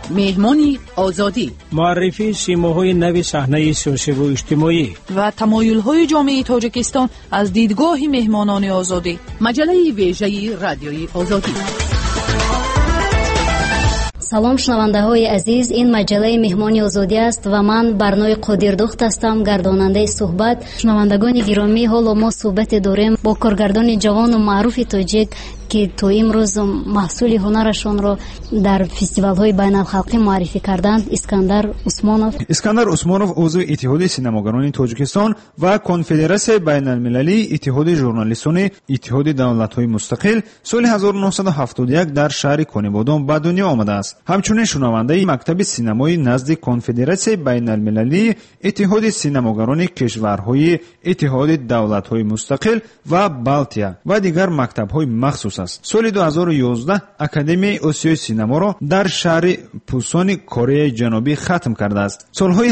مهمانی آزادی، معرفی سیماهای نو صحنه سیاسی و اجتماعی و تمایل‌های جامعه تاجیکستان از دیدگاه مهمانان آزادی. مجله ویژه رادیوی آزادی. سلام شنونده‌های عزیز، این مجله مهمانی آزادی است و من برنای قادردخت هستم، گرداننده صحبت. شنوندگان گرامی، حالا ما صحبت داریم با کارگردان جوان و معروف تاجیک که تا امروز محصول هنرشان را در فستیوال‌های بین‌الخلقی معرفی کردند. اسکندر عثمانов عضو اتحاد سینماگران تاجیکستان و کنفدراسیای بین‌المللی اتحاد ژورنالیستان اتحاد دولت‌های مستقل سال 1971 در شهر کنیبادان به دنیا آمده است. همچنین شنونده مکتب سینمایی نزد کنفدراسیای بین‌المللی اتحاد سینماگران کشورهای اتحاد دولت‌های مستقل و بالتیا و دیگر مکتب‌های مخصوص است. سال 2011 اکادمی آسیای سینما را در شهر پوسان کره جنوبی ختم کرده است. سالهای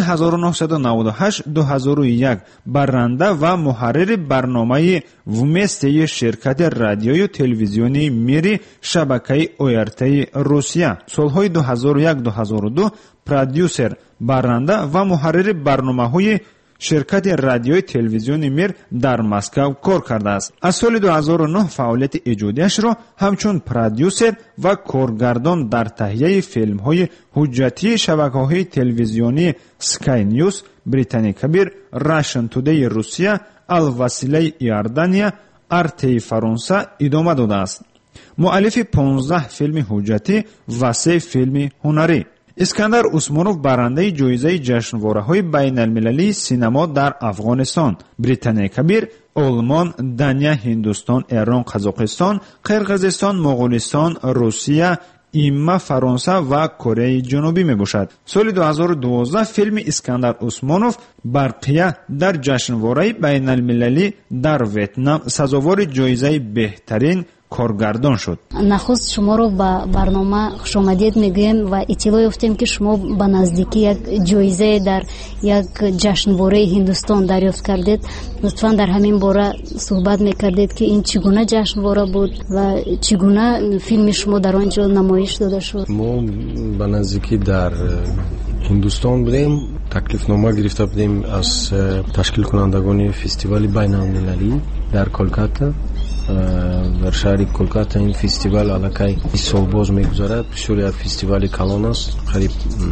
1998-2001 برنده و محرر برنامه ومستی شرکت رادیویی و تلویزیونی میری شبکه اویرتی روسیه. سالهای 2001-2002 پرودیوسر، برنده و محرر برنامه‌های شرکت رادیوی تلویزیونی میر در مسکو کار کرده است. از سال 2009 فعالیت ایجادیش را همچون پرودیوسر و کارگردان در تهیه فیلم‌های حجتی شبکه‌های تلویزیونی سکای نیوز، بریتانی کبیر، راشن تودی روسیه، الوسیله ایردانیا، ارتی فرانسه ادامه داده است. مؤلف 15 فیلم حجتی و 3 فیلم هنری. اسکندر عثمانов برنده جایزه جشنواره‌های بین‌المللی سینما در افغانستان، بریتانی کبیر، آلمان، دنیا، هندوستان، ایران، قزاقستان، قرقیزستان، مغولستان، روسیه، ایمه، فرانسه و کره جنوبی می باشد. سال 2012 فیلم اسکندر عثمانov برقیه در جشنواره بین‌المللی در ویتنام سزاوار جایزه بهترین کارگردان شد. نخست شما رو به برنامه خوش آمدید میگویم و اطلاع یافتیم که شما به نزدیکی یک جایزه در یک جشنواره هندوستان دریافت کردید. لطفاً در همین باره صحبت میکردید که این چگونه جشنواره بود و چگونه فیلم شما در آنجا نمایش داده شد. ما به نزدیکی در هندوستان بودیم، تکلیفنامه گرفته بودیم از تشکیل کنندگان فستیوال بین‌المللی در کلکاتا. در شهر کلکاتا این فستیوال علاقه سال باز میگذارد. بسیاری از فستیوال کلان است. قریب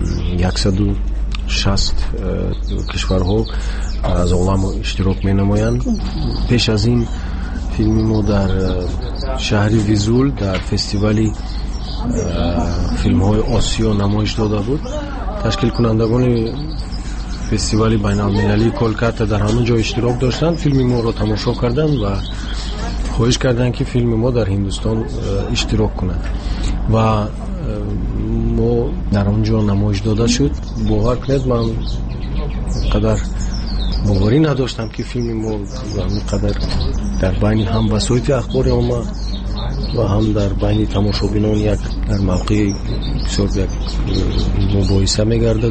160 کشورها از عالم اشتراک می نمایند. پیش از این فیلم ما در شهر ویزول در فستیوال فیلم های آسیا نمایش داده بود. تشکیل کنندگان فستیوال بین‌المللی کلکاتا در همه جا اشتراک داشتند. فیلم ما را تماشا کردند و خواهش کردن که فیلم ما در هندوستان اشتراک کند و ما در اونجا نمایش داده شد. باور کنید من قدر باوری نداشتم که فیلم ما قدر در بین هم وسایل اخبار آمد و هم در بین تماشابینان یک در موقع بسیار یک مباحثه میگردد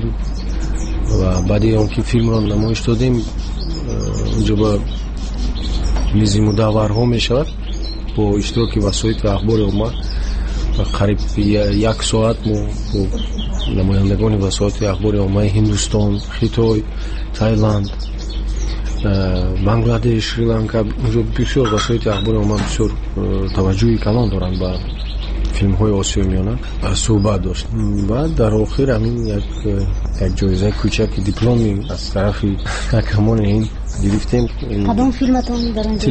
و بعد آن که فیلم را نمایش دادیم اونجا با میزیم و داورها می شود با اشتراک وسایل و اخبار اومد و قریب 1 ساعت ما با نمایندگان وسایل و اخبار اومد هندوستان، خیتای، تایلند، بنگلادش، شریلانکا اونجا بسیار وسایل و اخبار اومد بسیار توجهی کلان دارند با فیلم های آسیا میانه صحبت داشت و در آخر همین یک جایزه کوچک دیپلمی از طرف حکمان این گرفتیم. کدام فیلمتون در اینجا؟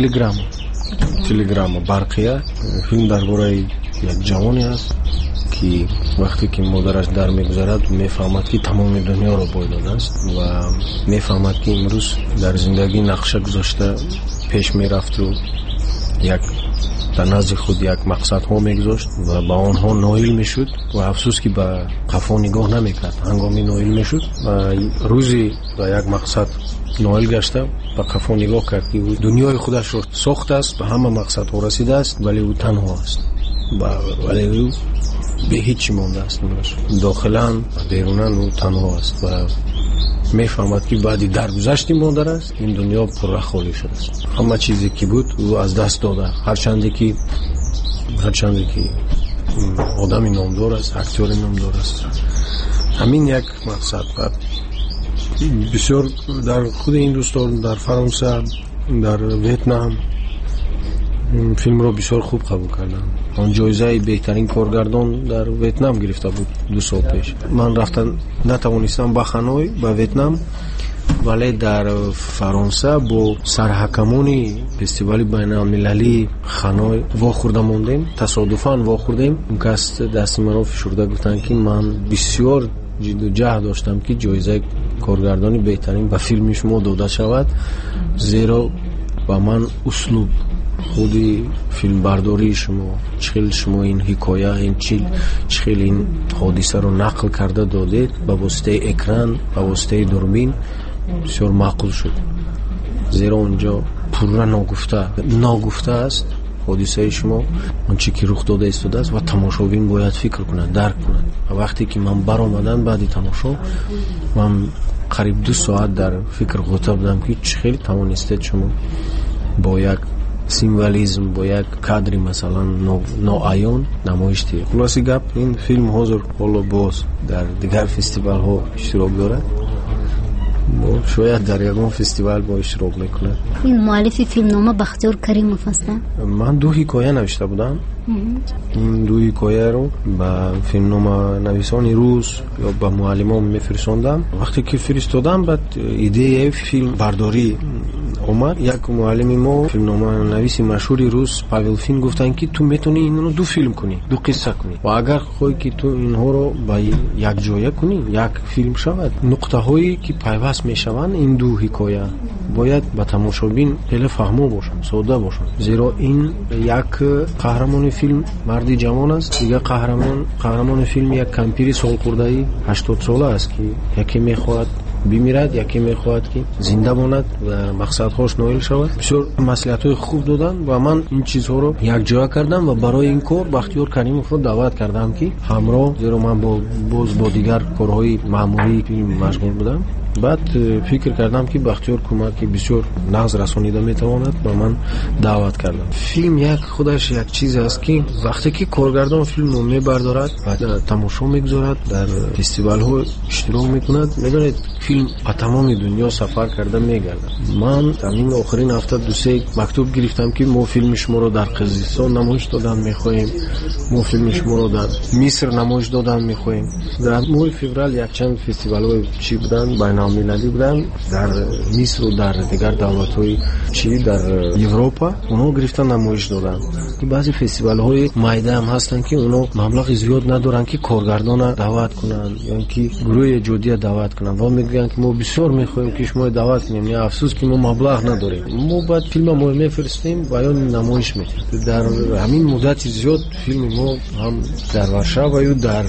تلگرام برقیه. فیلم درباره یک جوانی است که وقتی که مادرش در میگذارد میفهمد که تمام دنیا را بایداده است و میفهمد که امروز در زندگی نقشه گذاشته پیش میرفت و یک در نزد خود یک مقصد ها میگذاشت و با آنها نائل میشد و افسوس که به قفا نگاه نمیکرد. هنگامی نائل میشد و روزی به یک مقصد نائل گشته به قفا نگاه کرد که دنیای خودش را ساخته است، به همه مقصد ها رسیده است ولی او تنها است ولی او به هیچی مانده است. داخلا بیرونن او تنها است و میفهمد که بعدی درگذشت مادر است این دنیا پر خالی شده است. همه چیزی که بود او از دست داده. هرچند که آدمی نامدار است، اکتور نامدار است همین یک مقصد بود. بسیار در خود هندوستان، در فرانسه، در ویتنام فیلم رو بسیار خوب قبول کردن. آن جایزه بهترین کارگردان در ویتنام گرفته بود 2 سال پیش. من رفتن نتوانستم به خانوی به ویتنام، ولی در فرانسه با سرحکمانی فستیوال بین‌المللی خانوی واخورده موندیم. تصادفاً واخوردیم. اون کس دست مرا فشرده گفتن که من بسیار جد و جهد داشتم که جایزه کارگردانی بهترین به فیلم شما داده شود، زیرا با من اسلوب خودی فیلم برداری شما این حکایه، این چخیل این حادثه رو نقل کرده دادید با واسطه اکران، با واسطه دوربین، بسیار معقول شد. زیرا اونجا پورا ناگفته است حادثه شما، آنچه که رخ داده است و تماشابین باید فکر کنند، درک کنند. وقتی که من برآمدم بعد تماشا، من قریب 2 ساعت در فکر غوطه بودم که چخیل توانستید شما با یک سیمبولیسم، با یک کادری مثلا ناعیان نمایش دهید. خلاصی گپ این فیلم حاضر حالا باز در دیگر فستیوال ها اشتراک داره، شاید در یکم فستیوال با اشتراک میکنه. این مؤلف فیلمنامه بختیار کریموف است. من 2 حکایه نوشته بودم. این 2 حکایه رو با فیلمنامه نویسان روس یا با معلمان میفرستاندم. وقتی که فرستادم بعد ایده فیلم برداری اومد. یک معلم ما فیلمنامه نویس مشهور روس پاول فین گفتن که تو میتونی اینو 2 فیلم کنی، 2 قصه کنی و اگر خواهی که تو اینها رو با یک جایه کنی یک فیلم شود، نقطه هایی که پیوست میشوند این 2 حکایه باید با تماشابین خیلی فهمو باشن، ساده باشن. زیرا این یک قهرمان فیلم مردی جوان است، دیگه قهرمان فیلم یک کمپیری سال خورده‌ای 80 ساله است که یکی میخواهد بمیرد، یکی میخواهد که زنده ماند و مقصدهاش نایل شود. بسیار مصلحت‌های خوب دادن و من این چیزها رو یک جا کردم و برای این کار بختیار کریموف رو دعوت کردم که همراه، زیرا من با دیگر کارهای معمولی فیلم مشغول بودم. بعد فکر کردم که بختیار کمک بسیار ناز رسانیده میتواند و من دعوت کردم. فیلم یک خودش یک چیز است که وقتی که کارگردان فیلم رو میبردارد و تماشا میگذارد، در فستیوال ها اشتراک میکند، میدونید فیلم به تمام دنیا سفر کرده میگرده. من همین آخرین هفته 2-3 مکتوب گرفتم که ما فیلم شما رو در قزاقستان نمایش دادن میخواهیم، ما فیلم شما رو در مصر نمایش دادن میخواهیم. در ماه فوریه یک چند فستیوال های چی بودن بین‌المللی بودن در مصر و در دیگر دولت‌های در اروپا، اونها گرفتن نمایش دادن. که بعضی فستیوال‌های مایده هم هستن که اونها مبلغ زیاد ندارن که کارگردان دعوت کنن یا اینکه گروه جدی دعوت کنن و میگن که ما بسیار می‌خوایم که شما دعوت کنیم، یا افسوس که ما مبلغ نداریم. ما بعد فیلم ما میفرستیم و یا نمایش میدیم. در همین مدت زیاد فیلم ما هم در ورشو و یا در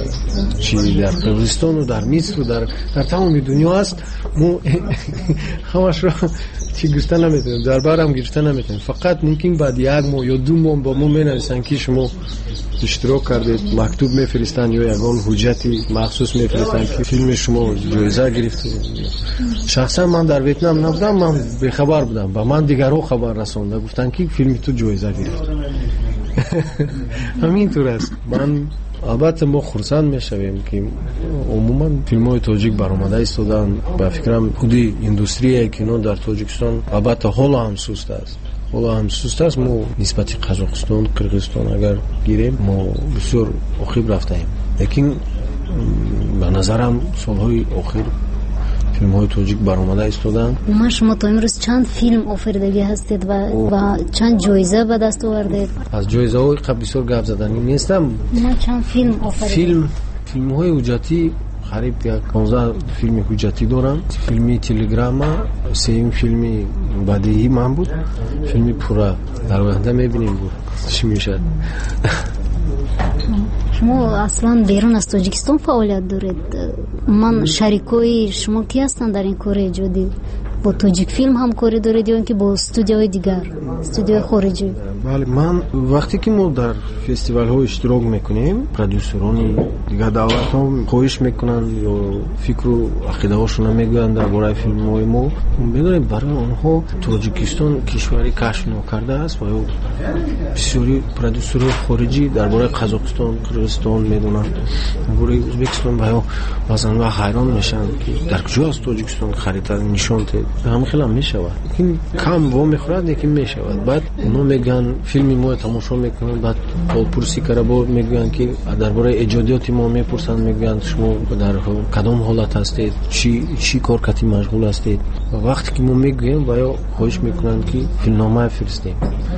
در قزاقستان و در مصر و در تمام دنیا است. ما همش را چی گرفتن نمیتونیم، در برم گرفتن نمیتونیم. فقط ممکن بعد 1 ماه یا 2 ماه با ما مینویسن که شما اشتراک کردید، مکتوب میفرستن یا یگان حجتی مخصوص میفرستن که فیلم شما جایزه گرفته. شخصا من در ویتنام نبودم، من به خبر بودم و من دیگرها خبر رسوندم، گفتن که فیلم تو جایزه گرفته. همین طور است. من البته ما خرسند میشویم که عموما فیلم‌های تاجیک برآمده ایستادن. به فکرم خودی اندستری کینو در تاجیکستان البته حالا هم سست است. ما نسبت قزاقستان، قرقیزستان اگر گیریم ما بسیار عقب رفتیم، لیکن به نظرم سالهای اخیر فیلم‌های تاجیک برآمده ایستادن. ما شما تا امروز چند فیلم آفریدگی هستید و چند جایزه به دست آوردید؟ از جایزه‌های قبل بسیار گپ زدن نیستم. ما چند فیلم آفریدید؟ فیلم‌های حجتی قریب 15 فیلم حجتی دارم. فیلمی تلگرام، 3 فیلمی بدیهی من بود، فیلمی پورا در آینده می‌بینیم بود چی میشه. شما اصلا بیرون از تاجیکستان فعالیت دارید. من شریکای شما کی هستن در این کار ایجادی با توجیک فیلم همکاری دارید یا اینکه با استودیوهای دیگر، استودیوهای خارجی؟ بله، من وقتی که ما در فستیوال ها اشتراک میکنیم، پرودوسران دیگر دولت ها خواهش میکنن یا فکر و عقیده هاشون میگن درباره فیلم های ما، بدونیم برای آنها تاجیکستان کشوری کشف نکرده است و بسیاری پرودوسرهای خارجی درباره قزاقستان، قرقیزستان میدونن، درباره ازبکستان و مثلا و حیران میشن که در کجا از تاجیکستان خریدن نشان ده هم خیلی میشود، این کم وا میخورد یکی میشود. بعد اونا میگن فیلم ما تماشا میکنن، بعد پرسی کرده میگن که درباره ایجادیات ما میپرسن، میگن شما در کدام حالت هستید، چی کار کردی مشغول هستید. و وقتی که ما میگیم و یا خواهش میکنن که فیلمنامه فرستیم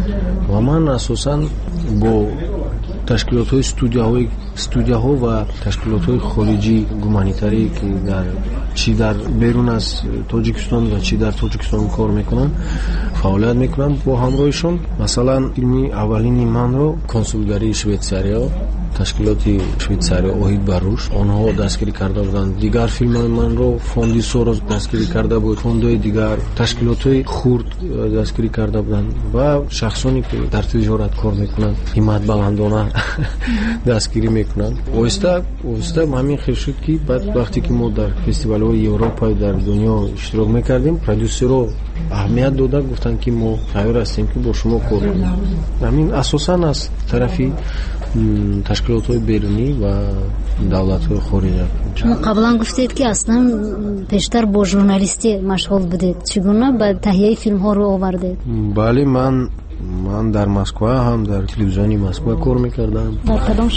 و من اساسا با تشکیلات های استودیوها و تشکیلات های خارجی گومانیتاری که چی در بیرون از تاجیکستان و چی در تاجیکستان کار میکنن فعالیت میکنم با همراهشون. مثلا فیلم اولین من رو کنسولگری شویتزاریا، تشکیلات شویتزاریا اوهید بروش آنها دستگیری کرده بودند. دیگر فیلم من رو فوندی سوروس دستگیری کرده بود، فوندهای دیگر تشکیلات های خورد دستگیری کرده بودند و شخصانی که در تجارت کار میکنند قیمت بلندانه دستگیری میکنند. اوستا همین خیر شد که بعد وقتی که ما در فستیوال های اروپا در دنیا اشتراک میکردیم، پرودوسرها اهمیت دادن، گفتن که ما تیار هستیم که با شما کار کنیم. همین اساسا از طرفی تشکیلات های بیرونی و دولت های خارجی. شما قبلا گفتید که اصلا پیشتر با ژورنالیستی مشغول بودید، چگونه به تهیه فیلم ها رو آوردید؟ بله، من در مسکو هم در تلویزیونی مسکو کار میکردم. در کدام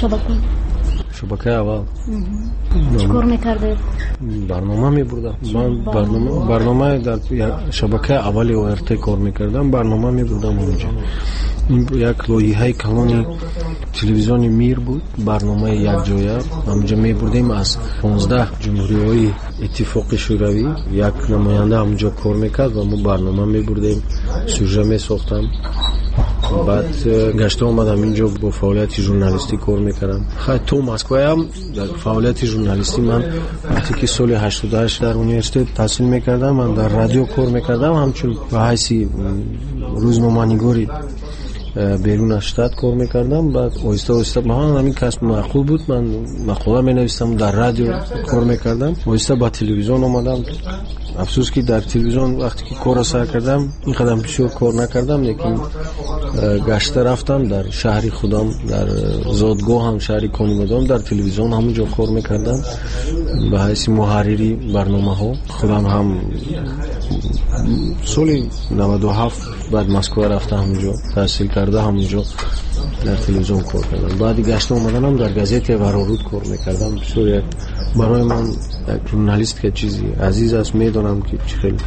شبکه اول چی کار میکردید؟ برنامه میبردم. من برنامه در شبکه اولی ORT کار میکردم، برنامه میبردم اونجا. این یک لایحه کلانی تلویزیونی میر بود، برنامه یک جایه همونجا میبردیم. از 15 جمهوریهای اتفاق شوروی یک نماینده همونجا کار میکرد و ما برنامه میبردیم، سوژه میساختم. بعد گشته اومدم اینجا با فعالیت ژورنالیستی کار میکردم. تو مسکو هم در فعالیت ژورنالیستی من وقتی که سال 88 در اونیورسیته تحصیل میکردم، من در رادیو کار میکردم، همچون به حیث روزنامه‌نگاری بیرون از شتات کار میکردم. بعد آهسته من همین کسب معقول بود، من مقاله مینویسم، در رادیو کار میکردم. آهسته با تلویزیون اومدم. افسوس که در تلویزیون وقتی که کار سر کردم این قدم بسیار کار نکردم، لیکن گشته رفتم در شهری خودم، در زادگاه هم شهری کنیمدان، در تلویزیون همونجا کار میکردم به حیث محرری برنامه ها. خودم هم سال 97 بعد مسکو رفتم، همونجا تحصیل کرده، همونجا در تلویزیون کار کردم. بعد گشته اومدم در گازت ورارود کار میکردم. بسیار برای من یک ژورنالیست که چیزی عزیز است، میدونم که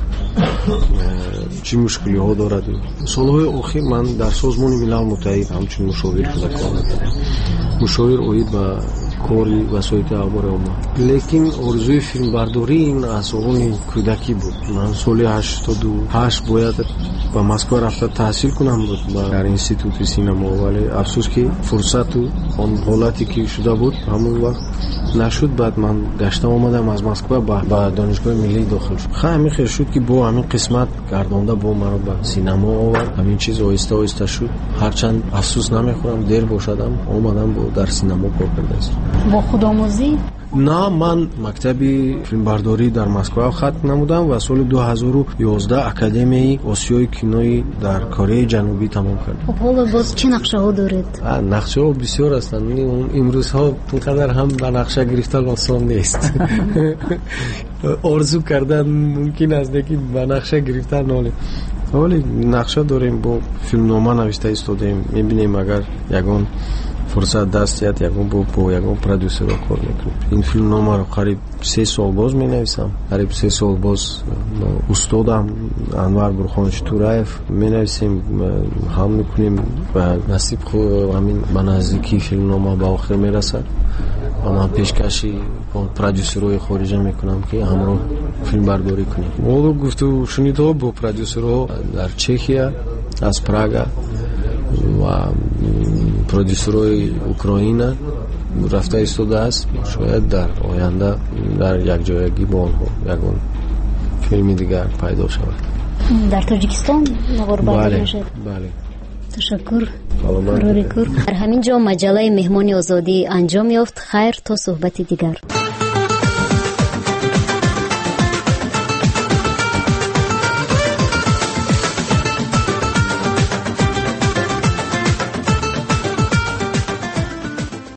چی مشکلی ها دارد. سالهای اخیر من در سازمان ملل متحد همچون مشاور کار میکردم، مشاور اوید و کاری وسایل اخبار عمومی. لیکن آرزوی فیلم برداری این از اون کودکی بود. من سال 88 باید به مسکو رفته تحصیل کنم بود در انستیتوت سینما، ولی افسوس که فرصت و اون حالتی که شده بود همون وقت نشد. بعد من گشتم اومدم از مسکو به دانشگاه ملی داخل شد. همین خیر شد که با همین قسمت گردانده با مرا به سینما آورد. همین چیز آهسته آهسته شد. هرچند افسوس نمیخورم دیر باشدم اومدم با در سینما کار کردم. با خودآموزی؟ نه، من مکتبی فیلمبرداری در مسکو ختم نمودم و سال 2011 اکادمی آسیای کینوی در کره جنوبی تمام کردم. خب حالا باز چه نقشه ها دارید؟ نقشه ها بسیار هستند. امروز ها اینقدر هم به نقشه گرفتن آسان نیست. آرزو کردن ممکن است که به نقشه گرفتن ناله، ولی نقشه داریم، با فیلمنامه نوشته ایستادیم. میبینیم اگر یگان فرصت دست یاد یگان با یگان پرودوسر رو کار میکنیم. این فیلمنامه رو قریب 3 سال باز می نویسم. قریب 3 سال باز استادم انور برخانش تورایف می نویسیم، هم میکنیم و نصیب خود همین به نزدیکی فیلمنامه به آخر میرسد و من پیشکشی پرودوسرهای خارجی میکنم که همراه فیلم برداری کنیم. ما گفتو شنیدو با پرودوسرها در چخیا، از پراگ و پرودوسرهای اوکراین رفته ایستاده است. شاید در آینده در یک جایگی با آنها یکون فیلمی دیگر پیدا شود. در تاجیکستان غربت میشه. بله. تشکر. در همین جا مجله مهمان آزادی انجام یافت. خیر تا صحبت دیگر.